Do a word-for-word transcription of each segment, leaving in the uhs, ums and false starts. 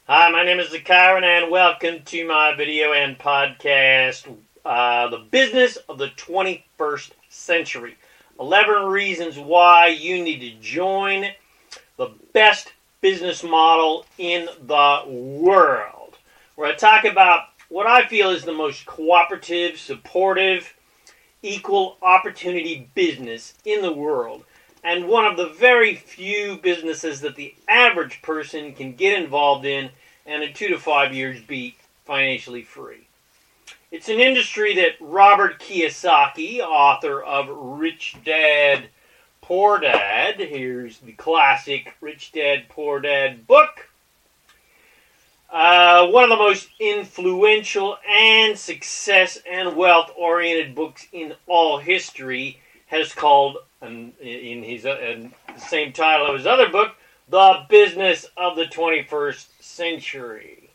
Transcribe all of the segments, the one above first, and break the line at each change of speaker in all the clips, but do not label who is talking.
Hi, my name is Zakaran, and welcome to my video and podcast, uh, The Business of the twenty-first Century. eleven reasons why you need to join the best business model in the world. Where I talk about what I feel is the most cooperative, supportive, equal opportunity business in the world. And one of the very few businesses that the average person can get involved in and in two to five years be financially free. It's an industry that Robert Kiyosaki, author of Rich Dad, Poor Dad, here's the classic Rich Dad, Poor Dad book, uh, one of the most influential and success and wealth-oriented books in all history, has called, um, in his uh, in the same title of his other book, The Business of the twenty-first Century.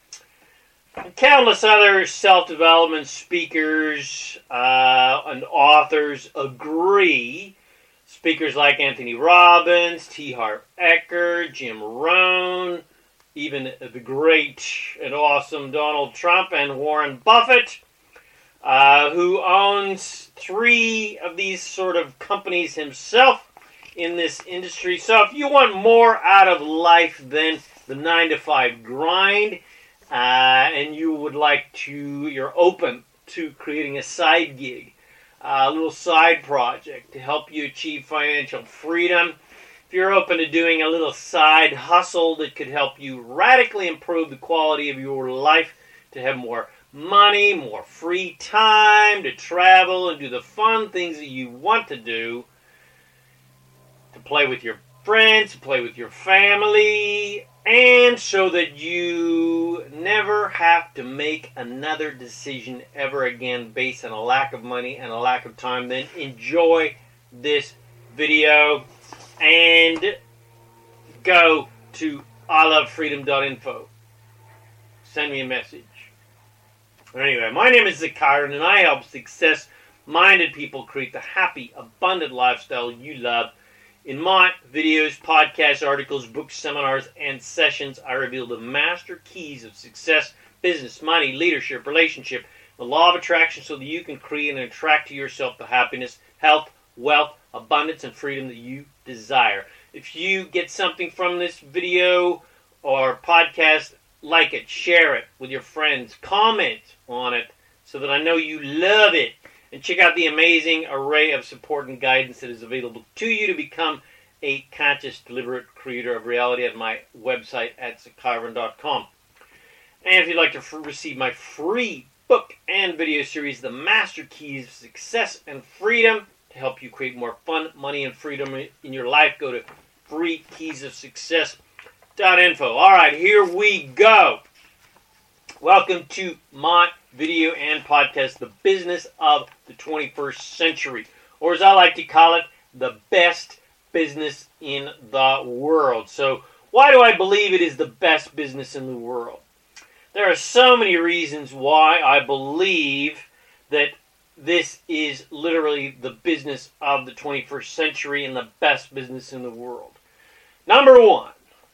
And countless other self-development speakers uh, and authors agree. Speakers like Anthony Robbins, T. Harv Eker, Jim Rohn, even the great and awesome Donald Trump and Warren Buffett, uh, who owns three of these sort of companies himself in this industry. So if you want more out of life than the nine to five grind, uh, and you would like to, you're open to creating a side gig, uh, a little side project to help you achieve financial freedom, if you're open to doing a little side hustle that could help you radically improve the quality of your life, to have more money, more free time, to travel and do the fun things that you want to do, to play with your friends, to play with your family, and so that you never have to make another decision ever again based on a lack of money and a lack of time, then enjoy this video and go to I love freedom dot info. Send me a message. Anyway, my name is Zakaran, and I help success-minded people create the happy, abundant lifestyle you love. In my videos, podcasts, articles, books, seminars, and sessions, I reveal the master keys of success, business, money, leadership, relationship, the law of attraction, so that you can create and attract to yourself the happiness, health, wealth, abundance, and freedom that you desire. If you get something from this video or podcast, like it, share it with your friends, comment on it so that I know you love it. And check out the amazing array of support and guidance that is available to you to become a conscious, deliberate creator of reality at my website at zakaran dot com. And if you'd like to f- receive my free book and video series, The Master Keys of Success and Freedom, to help you create more fun, money, and freedom in your life, go to free keys of success dot info. All right, here we go. Welcome to my video and podcast, The Business of the twenty-first Century, or as I like to call it, the best business in the world. So why do I believe it is the best business in the world? There are so many reasons why I believe that this is literally the business of the twenty-first century and the best business in the world. Number one,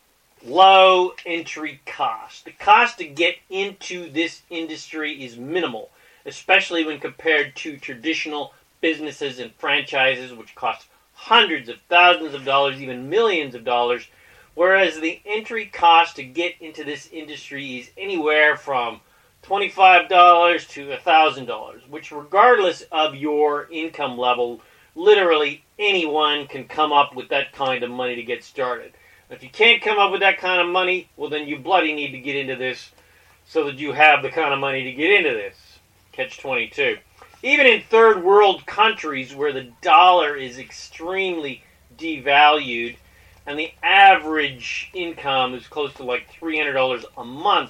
low entry cost. The cost to get into this industry is minimal, especially when compared to traditional businesses and franchises, which cost hundreds of thousands of dollars, even millions of dollars, whereas the entry cost to get into this industry is anywhere from twenty-five dollars to one thousand dollars, which regardless of your income level, literally anyone can come up with that kind of money to get started. If you can't come up with that kind of money, well then you bloody need to get into this so that you have the kind of money to get into this. catch twenty-two. Even in third world countries where the dollar is extremely devalued and the average income is close to like three hundred dollars a month,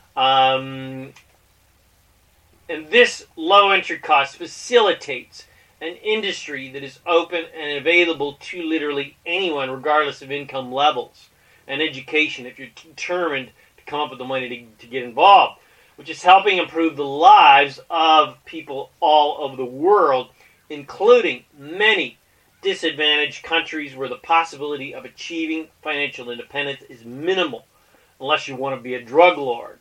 um, and this low entry cost facilitates an industry that is open and available to literally anyone, regardless of income levels and education, if you're determined to come up with the money to, to get involved, which is helping improve the lives of people all over the world, including many disadvantaged countries where the possibility of achieving financial independence is minimal. unless you want to be a drug lord.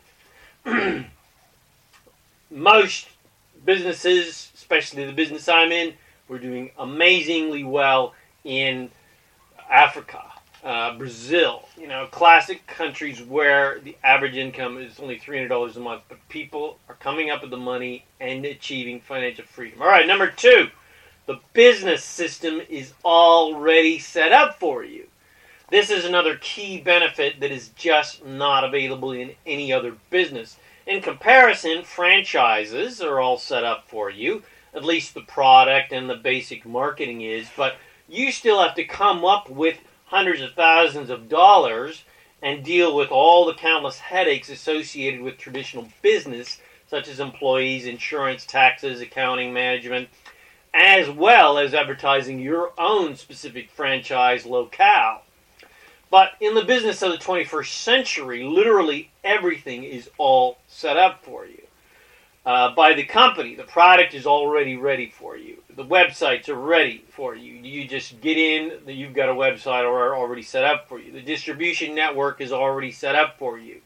Most businesses, especially the business I'm in, we're doing amazingly well in Africa, uh, Brazil, you know, classic countries where the average income is only three hundred dollars a month, but people are coming up with the money and achieving financial freedom. All right, number two, the business system is already set up for you. This is another key benefit that is just not available in any other business. In comparison, franchises are all set up for you. At least the product and the basic marketing is, but you still have to come up with hundreds of thousands of dollars and deal with all the countless headaches associated with traditional business, such as employees, insurance, taxes, accounting, management, as well as advertising your own specific franchise locale. But in the business of the twenty-first century, literally everything is all set up for you. Uh, by the company, the product is already ready for you. The websites are ready for you. You just get in, you've got a website already set up for you. The distribution network is already set up for you.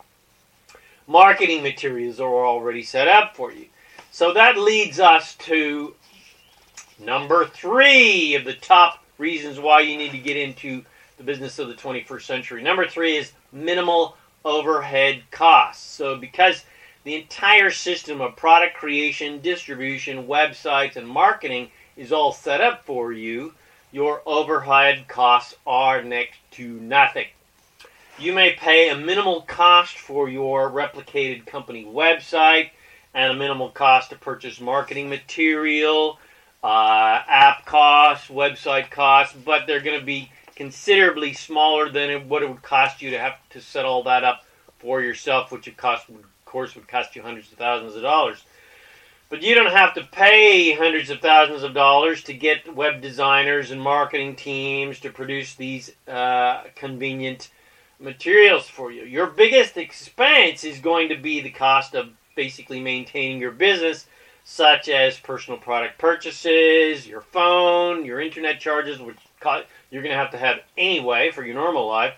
Marketing materials are already set up for you. So that leads us to number three of the top reasons why you need to get into the business of the twenty-first century. Number three is minimal overhead costs. So because the entire system of product creation, distribution, websites, and marketing is all set up for you, your overhead costs are next to nothing. You may pay a minimal cost for your replicated company website and a minimal cost to purchase marketing material, uh, app costs, website costs, but they're going to be considerably smaller than what it would cost you to have to set all that up for yourself, which it cost, of course, would cost you hundreds of thousands of dollars. But you don't have to pay hundreds of thousands of dollars to get web designers and marketing teams to produce these uh, convenient materials for you. Your biggest expense is going to be the cost of basically maintaining your business, such as personal product purchases, your phone, your internet charges, which you're going to have to have anyway for your normal life,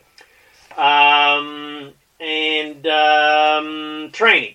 um, and um, training.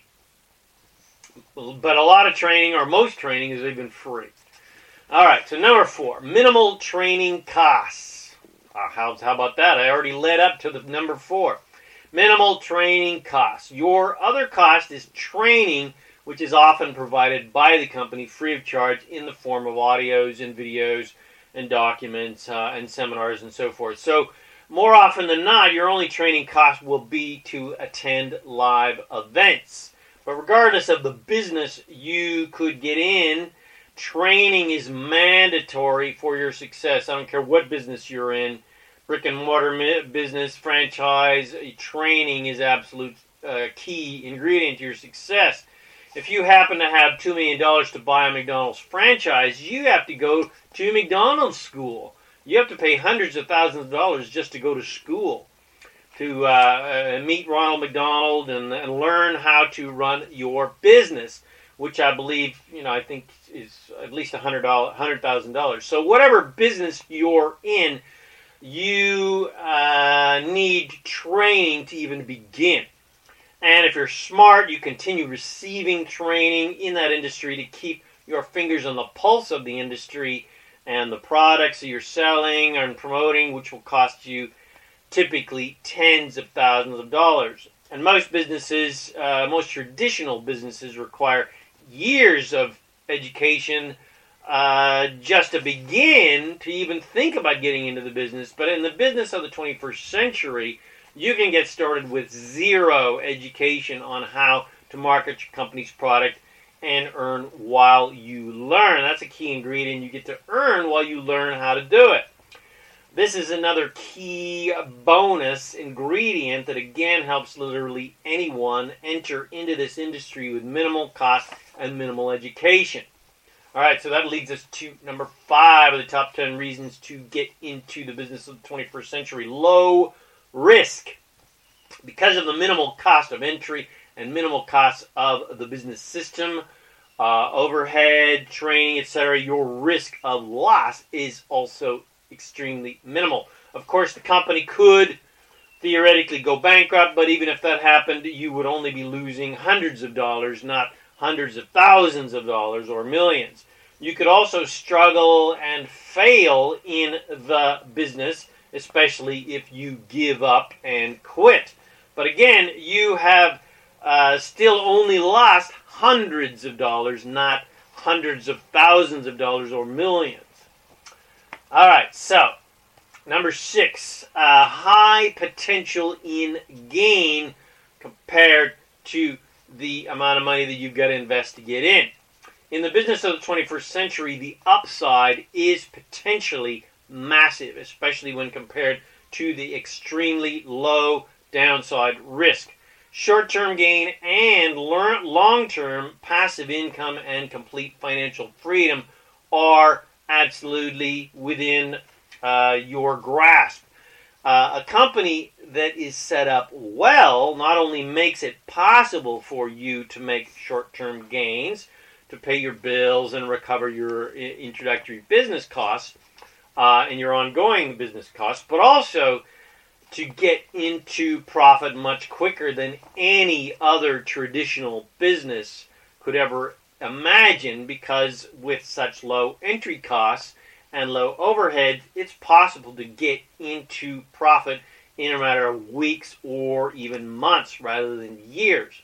But a lot of training, or most training, is even free. All right, so number four, minimal training costs. Uh, how, how about that? I already led up to the number four. Minimal training costs. Your other cost is training, which is often provided by the company free of charge in the form of audios and videos and documents uh, and seminars and so forth. So more often than not, your only training cost will be to attend live events. But regardless of the business you could get in, training is mandatory for your success. I don't care what business you're in, brick and mortar business, franchise, training is absolute uh, key ingredient to your success. If you happen to have two million dollars to buy a McDonald's franchise, you have to go to McDonald's school. You have to pay hundreds of thousands of dollars just to go to school, to uh, uh, meet Ronald McDonald and, and learn how to run your business, which I believe, you know, I think is at least one hundred thousand dollars. So whatever business you're in, you uh, need training to even begin. And if you're smart, you continue receiving training in that industry to keep your fingers on the pulse of the industry and the products that you're selling and promoting, which will cost you typically tens of thousands of dollars. And most businesses, uh, most traditional businesses require years of education uh, just to begin to even think about getting into the business. But in the business of the twenty-first century, you can get started with zero education on how to market your company's product and earn while you learn. That's a key ingredient. You get to earn while you learn how to do it. This is another key bonus ingredient that again helps literally anyone enter into this industry with minimal cost and minimal education. All right, so that leads us to number five of the top ten reasons to get into the business of the twenty-first century. Low risk. Because of the minimal cost of entry and minimal cost of the business system, uh, overhead, training, et cetera, your risk of loss is also extremely minimal. Of course, the company could theoretically go bankrupt, but even if that happened, you would only be losing hundreds of dollars, not hundreds of thousands of dollars or millions. You could also struggle and fail in the business, especially if you give up and quit. But again, you have uh, still only lost hundreds of dollars, not hundreds of thousands of dollars or millions. All right, so number six, uh, high potential in gain compared to the amount of money that you've got to invest to get in. In the business of the twenty-first century, the upside is potentially massive, especially when compared to the extremely low downside risk. Short-term gain and long-term passive income and complete financial freedom are absolutely within uh, your grasp. Uh, a company that is set up well not only makes it possible for you to make short-term gains, to pay your bills and recover your introductory business costs uh, and your ongoing business costs, but also to get into profit much quicker than any other traditional business could ever imagine, because with such low entry costs and low overhead, it's possible to get into profit in a matter of weeks or even months rather than years.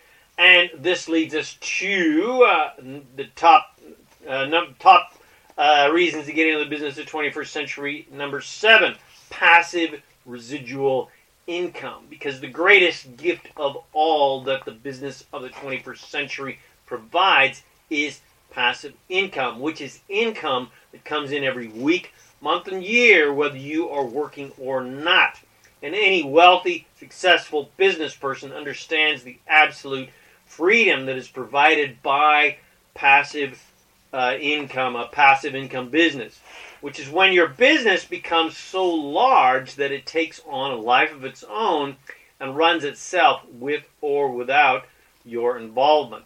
And this leads us to uh, the top uh, num- top uh, reasons to get into the business of the twenty-first century. Number seven, passive residual income. Because the greatest gift of all that the business of the twenty-first century provides is passive income, which is income that comes in every week, month, and year, whether you are working or not. And any wealthy, successful business person understands the absolute freedom that is provided by passive uh, income, a passive income business, which is when your business becomes so large that it takes on a life of its own and runs itself with or without your involvement.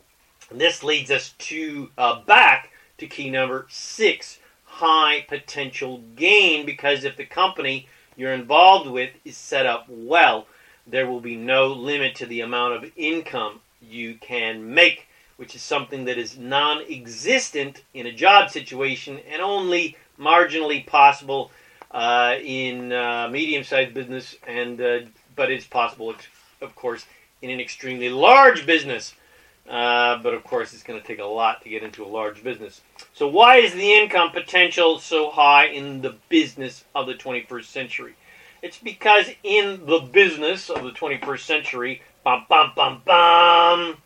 And this leads us to uh, back to key number six, high potential gain, because if the company you're involved with is set up well, there will be no limit to the amount of income you can make, which is something that is non-existent in a job situation and only marginally possible uh, in uh, medium-sized business, and uh, but it's possible, of course, in an extremely large business. Uh, but of course, it's going to take a lot to get into a large business. So why is the income potential so high in the business of the twenty-first century? It's because in the business of the twenty-first century, bum, bum, bum, bum,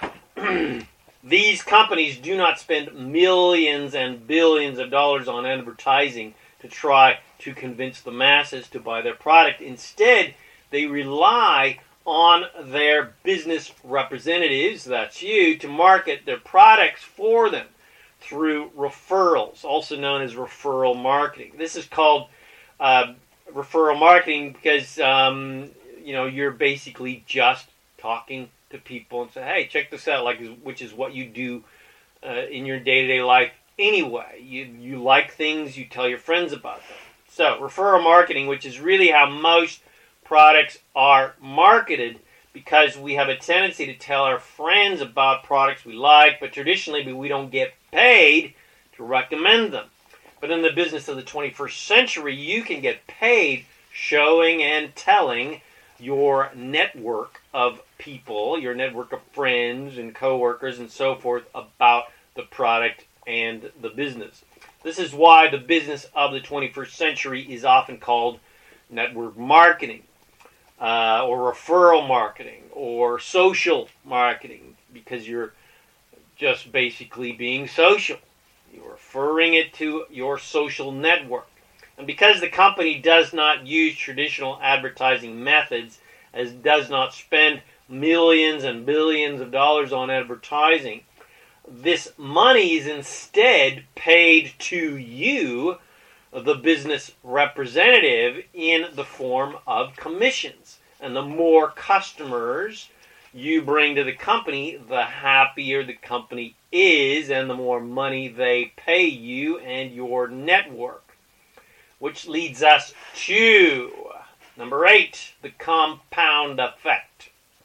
these companies do not spend millions and billions of dollars on advertising to try to convince the masses to buy their product. Instead, they rely on their business representatives, that's you, to market their products for them through referrals, also known as referral marketing. This is called uh, referral marketing because um, you know you're basically just talking to people and say, "Hey, check this out," like which is what you do uh, in your day-to-day life anyway. You you like things, you tell your friends about them. So referral marketing, which is really how most products are marketed, because we have a tendency to tell our friends about products we like, but traditionally we don't get paid to recommend them. But in the business of the twenty-first century, you can get paid showing and telling your network of people, your network of friends and coworkers and so forth about the product and the business. This is why the business of the twenty-first century is often called network marketing. Uh, or referral marketing, or social marketing, because you're just basically being social. You're referring it to your social network. And because the company does not use traditional advertising methods, as does not spend millions and billions of dollars on advertising, this money is instead paid to you, the business representative, in the form of commissions. And the more customers you bring to the company, the happier the company is, and the more money they pay you and your network. Which leads us to Number eight, the compound effect.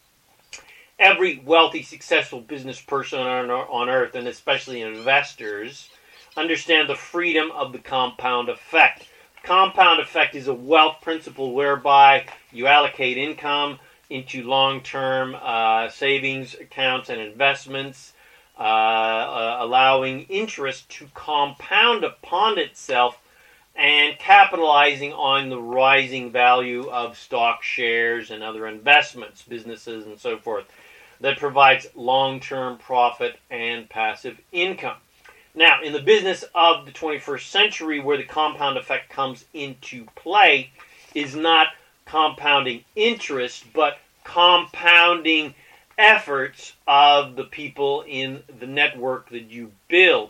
Every wealthy, successful business person on, on earth, and especially investors, understand the freedom of the compound effect. Compound effect is a wealth principle whereby you allocate income into long-term uh, savings accounts and investments, uh, uh, allowing interest to compound upon itself and capitalizing on the rising value of stock shares and other investments, businesses, and so forth, that provides long-term profit and passive income. Now, in the business of the twenty-first century, where the compound effect comes into play, is not compounding interest, but compounding efforts of the people in the network that you build,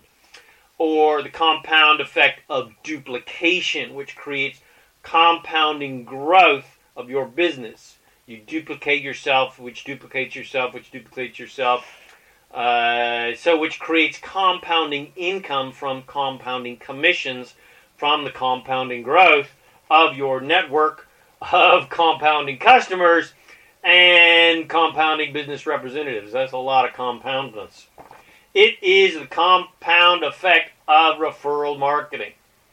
or the compound effect of duplication, which creates compounding growth of your business. You duplicate yourself, which duplicates yourself, which duplicates yourself, uh, so which creates compounding income from compounding commissions from the compounding growth of your network of compounding customers and compounding business representatives. That's a lot of compoundness. It is the compound effect of referral marketing.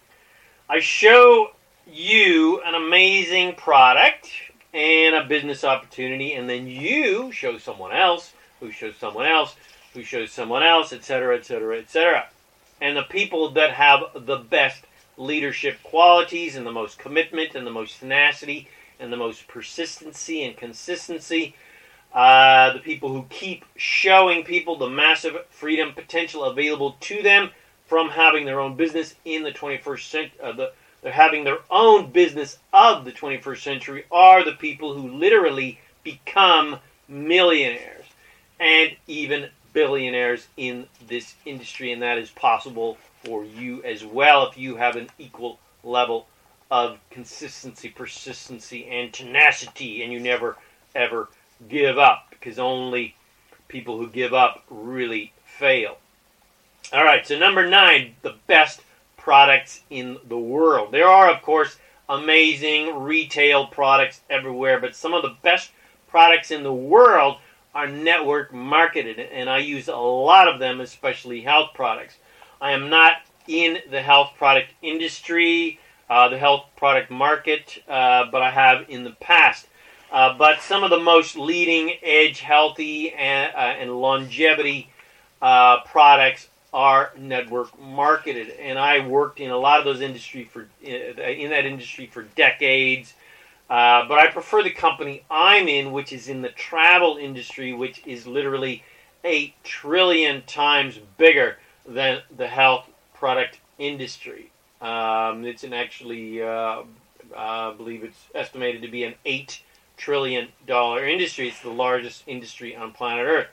I show you an amazing product and a business opportunity, and then you show someone else, who shows someone else, who shows someone else, et cetera, et cetera, et cetera. And the people that have the best leadership qualities and the most commitment and the most tenacity and the most persistency and consistency, uh, the people who keep showing people the massive freedom potential available to them from having their own business in the twenty-first century, uh, the, they're having their own business of the twenty-first century, are the people who literally become millionaires and even billionaires in this industry, and that is possible for you as well if you have an equal level of consistency, persistency, and tenacity, and you never, ever give up, because only people who give up really fail. All right, so number nine, the best products in the world. There are, of course, amazing retail products everywhere, but some of the best products in the world are network marketed, and I use a lot of them, especially health products. I am not in the health product industry, uh, the health product market, uh, but I have in the past. Uh, but some of the most leading edge healthy and, uh, and longevity uh, products are network marketed, and I worked in a lot of those industry for in that industry for decades. Uh, but I prefer the company I'm in, which is in the travel industry, which is literally a trillion times bigger than the health product industry. Um, it's an actually, uh, I believe it's estimated to be an eight trillion dollar industry. It's the largest industry on planet Earth.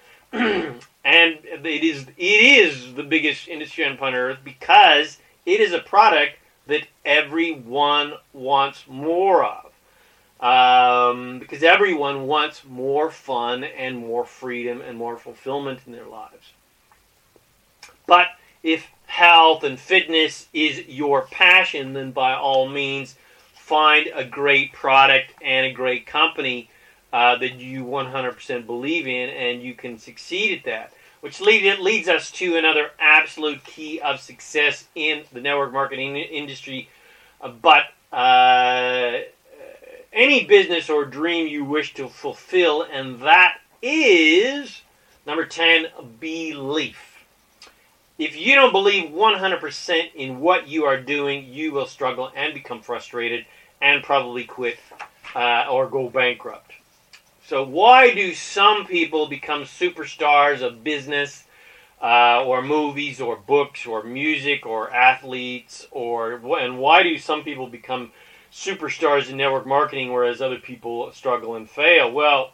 And it is it is the biggest industry on planet Earth because it is a product that everyone wants more of. Um, because everyone wants more fun and more freedom and more fulfillment in their lives. But if health and fitness is your passion, then by all means find a great product and a great company uh, that you one hundred percent believe in, and you can succeed at that. Which lead, leads us to another absolute key of success in the network marketing industry. Uh, but uh, any business or dream you wish to fulfill, and that is, number ten, belief. If you don't believe one hundred percent in what you are doing, you will struggle and become frustrated and probably quit uh, or go bankrupt. So why do some people become superstars of business uh, or movies or books or music or athletes, or and why do some people become superstars in network marketing whereas other people struggle and fail? Well,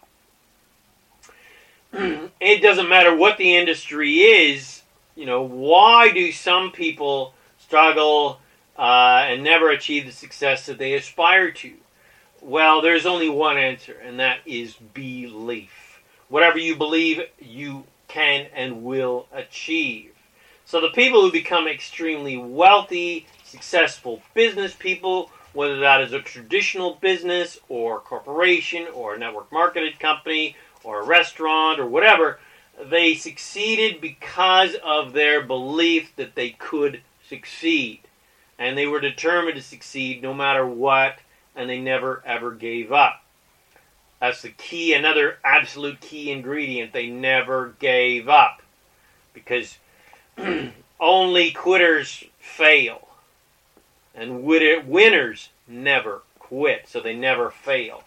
it doesn't matter what the industry is. You know, why do some people struggle uh, and never achieve the success that they aspire to? Well, there's only one answer, and that is belief. Whatever you believe, you can and will achieve. So the people who become extremely wealthy, successful business people, whether that is a traditional business or corporation or a network marketed company or a restaurant or whatever, they succeeded because of their belief that they could succeed. And they were determined to succeed no matter what, and they never ever gave up. That's the key, another absolute key ingredient. They never gave up. Because only quitters fail. And winners never quit. So they never fail.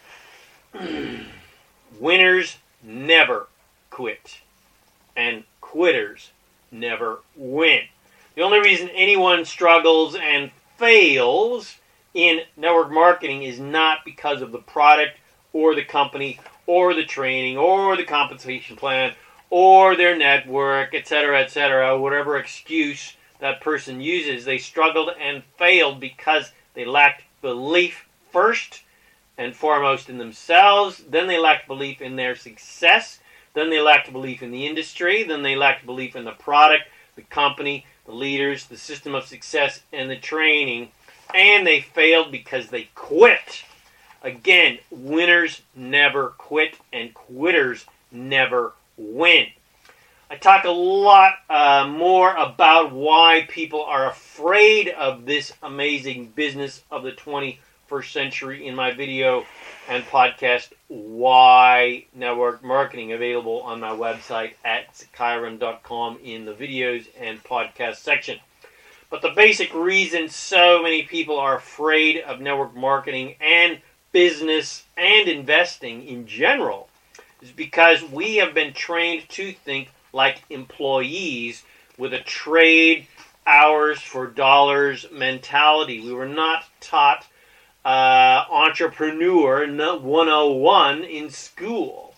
Winners never quit. And quitters never win. The only reason anyone struggles and fails in network marketing is not because of the product or the company or the training or the compensation plan or their network, et cetera, et cetera, whatever excuse that person uses. They struggled and failed because they lacked belief first and foremost in themselves. Then they lacked belief in their success. Then they lacked belief in the industry. Then they lacked belief in the product, the company, the leaders, the system of success, and the training. And they failed because they quit. Again, winners never quit, and quitters never win. I talk a lot uh, more about why people are afraid of this amazing business of the twenty-first century in my video and podcast, Why Network Marketing, available on my website at Chiron dot com in the videos and podcast section. But the basic reason so many people are afraid of network marketing and business and investing in general is because we have been trained to think like employees with a trade hours for dollars mentality. We were not taught uh, entrepreneur one oh one in school.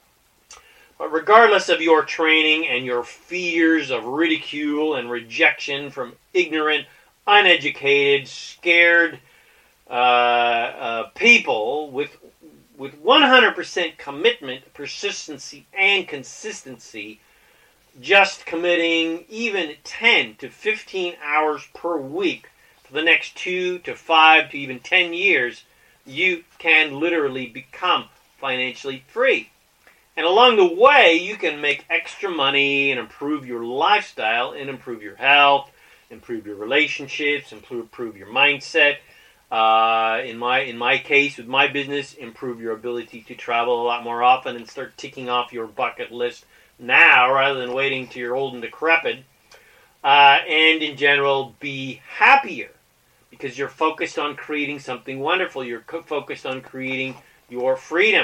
But regardless of your training and your fears of ridicule and rejection from ignorant, uneducated, scared uh, uh, people with with one hundred percent commitment, persistency, and consistency, just committing even ten to fifteen hours per week for the next two to five to even ten years, you can literally become financially free. And along the way, you can make extra money and improve your lifestyle and improve your health, improve your relationships, improve, improve your mindset. Uh, in my in my case, with my business, improve your ability to travel a lot more often and start ticking off your bucket list now rather than waiting till you're old and decrepit. Uh, and in general, be happier because you're focused on creating something wonderful. You're co- focused on creating your freedom.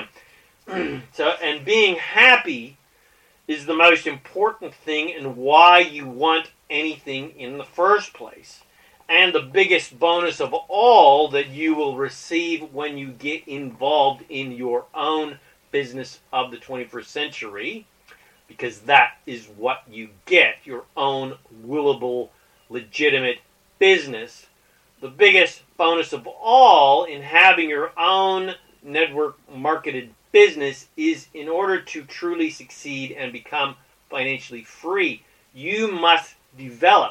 So, and being happy is the most important thing and why you want anything in the first place. And the biggest bonus of all that you will receive when you get involved in your own business of the twenty-first century, because that is what you get, your own willable, legitimate business. The biggest bonus of all in having your own network marketed business is, in order to truly succeed and become financially free, you must develop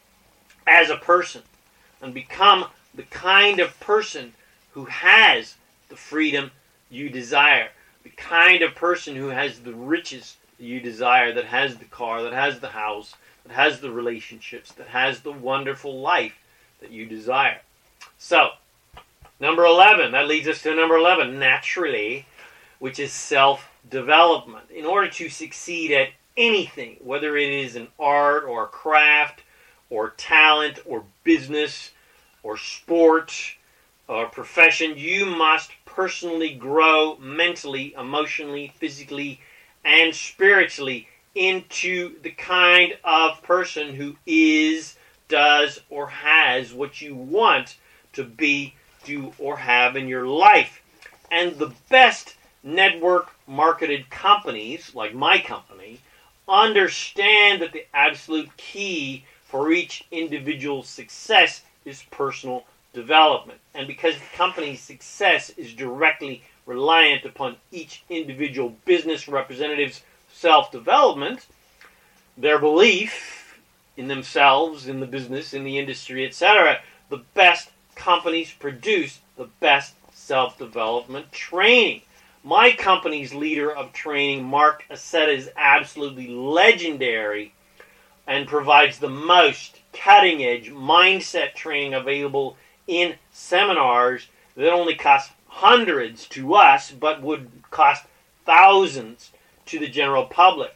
as a person and become the kind of person who has the freedom you desire, the kind of person who has the riches you desire, that has the car, that has the house, that has the relationships, that has the wonderful life that you desire. So, number eleven, that leads us to number eleven, naturally, which is self-development. In order to succeed at anything, whether it is an art or a craft or talent or business or sport or profession, you must personally grow mentally, emotionally, physically, and spiritually into the kind of person who is, does, or has what you want to be, do, or have in your life. And the best network marketed companies, like my company, understand that the absolute key for each individual's success is personal development. And because the company's success is directly reliant upon each individual business representative's self-development, their belief in themselves, in the business, in the industry, et cetera, the best companies produce the best self-development training. My company's leader of training, Mark Aceta, is absolutely legendary and provides the most cutting-edge mindset training available in seminars that only cost hundreds to us, but would cost thousands to the general public.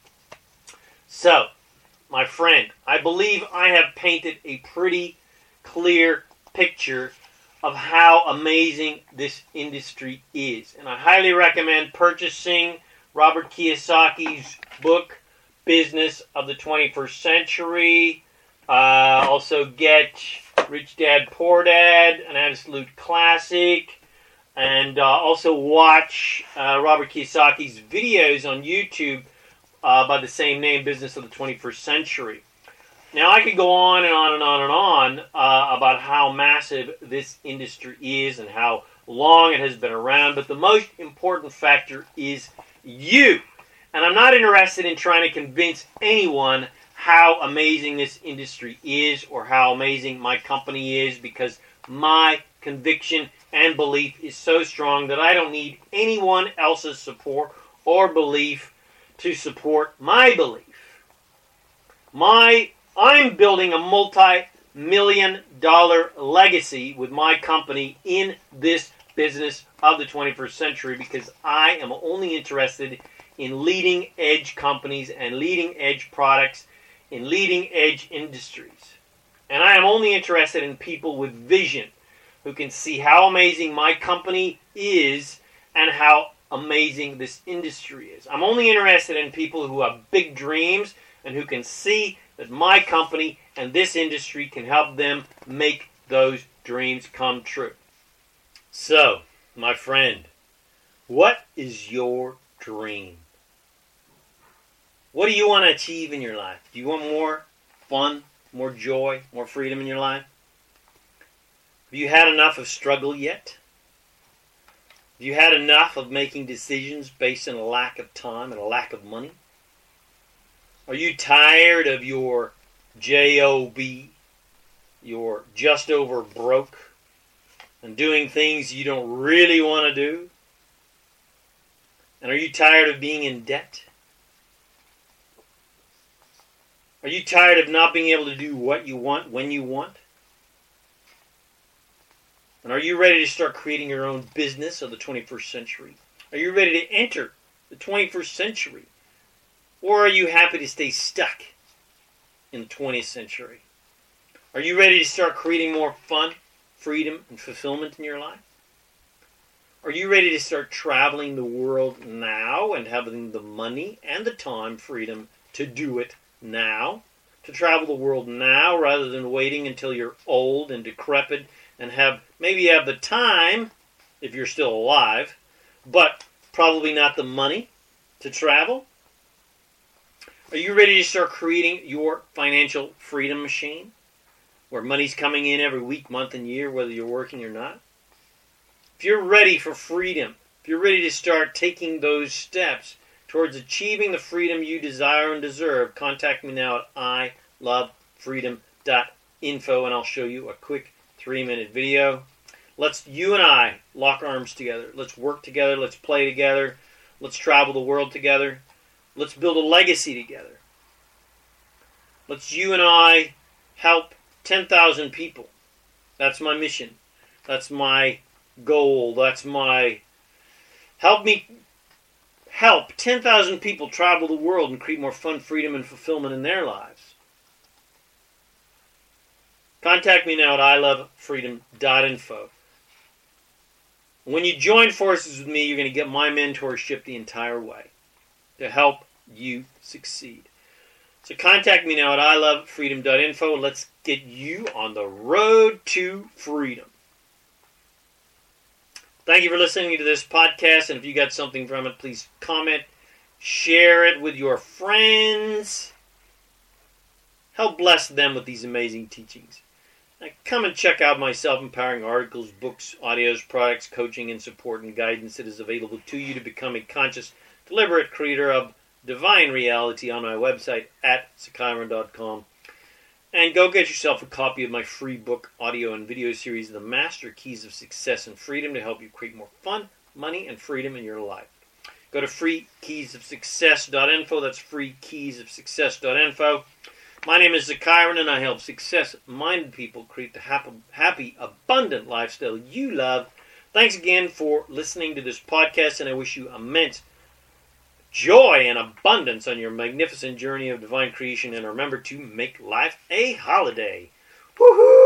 So, my friend, I believe I have painted a pretty clear picture of how amazing this industry is. And I highly recommend purchasing Robert Kiyosaki's book, Business of the twenty-first Century. Uh, also get Rich Dad, Poor Dad, an absolute classic. And uh, also watch uh, Robert Kiyosaki's videos on YouTube uh, by the same name, Business of the twenty-first Century. Now, I could go on and on and on and on uh, about how massive this industry is and how long it has been around, but the most important factor is you. And I'm not interested in trying to convince anyone how amazing this industry is or how amazing my company is, because my conviction and belief is so strong that I don't need anyone else's support or belief to support my belief. My I'm building a multi-million dollar legacy with my company in this business of the twenty-first century because I am only interested in leading edge companies and leading edge products in leading edge industries. And I am only interested in people with vision who can see how amazing my company is and how amazing this industry is. I'm only interested in people who have big dreams and who can see that my company and this industry can help them make those dreams come true. So, my friend, what is your dream? What do you want to achieve in your life? Do you want more fun, more joy, more freedom in your life? Have you had enough of struggle yet? Have you had enough of making decisions based on a lack of time and a lack of money? Are you tired of your job, your just over broke, and doing things you don't really want to do? And are you tired of being in debt? Are you tired of not being able to do what you want when you want? And are you ready to start creating your own business of the twenty-first century? Are you ready to enter the twenty-first century? Or are you happy to stay stuck in the twentieth century? Are you ready to start creating more fun, freedom, and fulfillment in your life? Are you ready to start traveling the world now and having the money and the time, freedom to do it now? To travel the world now rather than waiting until you're old and decrepit and have maybe you have the time if you're still alive, but probably not the money to travel? Are you ready to start creating your financial freedom machine where money's coming in every week, month, and year, whether you're working or not? If you're ready for freedom, if you're ready to start taking those steps towards achieving the freedom you desire and deserve, contact me now at I love freedom dot info and I'll show you a quick three-minute video. Let's, you and I, lock arms together. Let's work together. Let's play together. Let's travel the world together. Let's build a legacy together. Let's you and I help ten thousand people. That's my mission. That's my goal. That's my... Help me help ten thousand people travel the world and create more fun, freedom, and fulfillment in their lives. Contact me now at I love freedom dot info. When you join forces with me, you're going to get my mentorship the entire way to help you succeed. So contact me now at I love freedom dot info and let's get you on the road to freedom. Thank you for listening to this podcast, and if you got something from it, please comment, share it with your friends. Help bless them with these amazing teachings. Now, come and check out my self-empowering articles, books, audios, products, coaching, and support and guidance that is available to you to become a conscious, deliberate creator of divine reality on my website at sakairan dot com. And go get yourself a copy of my free book, audio, and video series, The Master Keys of Success and Freedom, to help you create more fun, money, and freedom in your life. Go to free keys of success dot info. That's free keys of success dot info. My name is Zakiran, and I help success-minded people create the happy, happy, abundant lifestyle you love. Thanks again for listening to this podcast, and I wish you immense joy and abundance on your magnificent journey of divine creation. And remember to make life a holiday. Woohoo!